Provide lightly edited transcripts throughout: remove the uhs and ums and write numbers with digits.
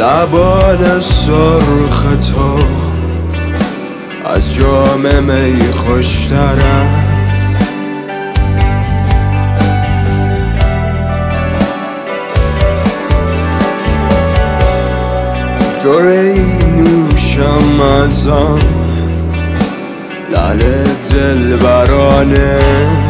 لبان سرخ تو از جام می خوشتر است. جرعی نوشم از آن لعل دلبرانه،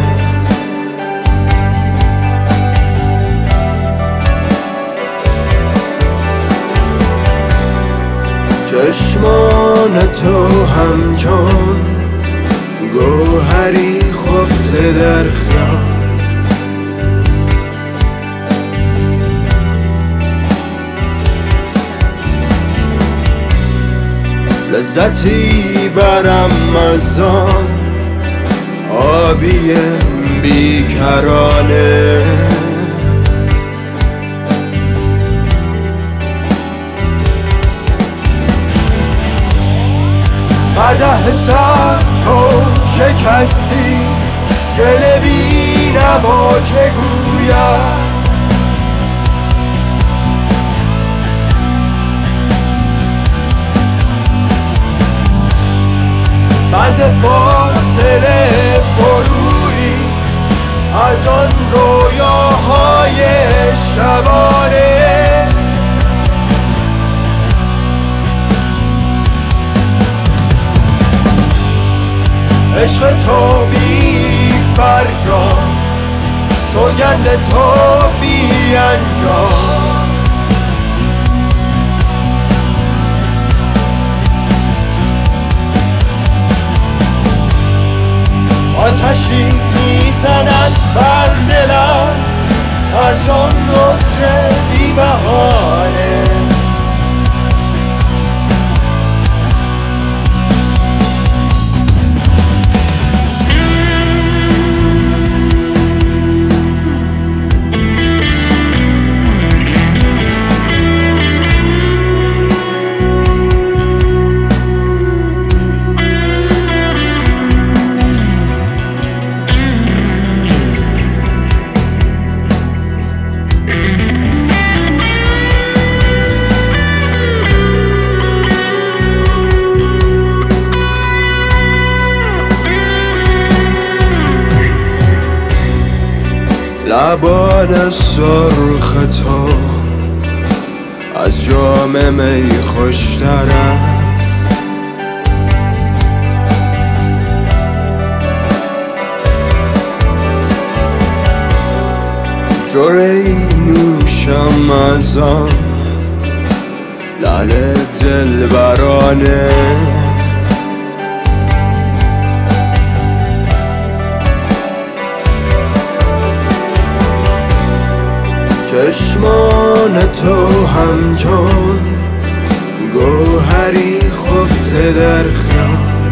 چشمان تو همچون گوهری خفته در خیال، لذتی برم از آن آبی بیکرانه. قدح سر چون شکستی گل بی نوا چه گویم، بند فاصله فرو ریخت از آن رویاهای شبانه. عشق تو بی فرجام، سوگند تو بی انجام، آتشی میزند بر دلم از آن نصر بی بهانه. لبان سرخ تو از جام می خوشتر است. جرعی نوشم از آن لعل دلبرانه، چشمان تو همچون گوهری خفته در خیال،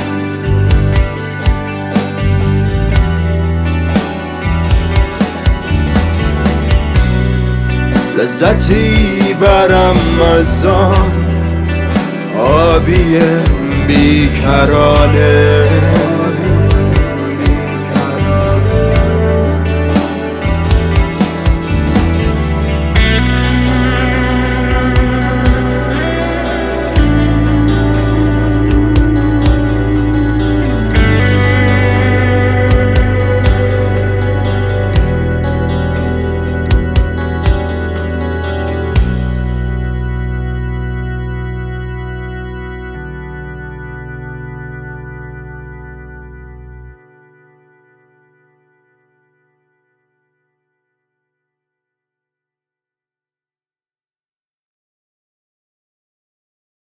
لذتی برم از آن آبی بیکرانه.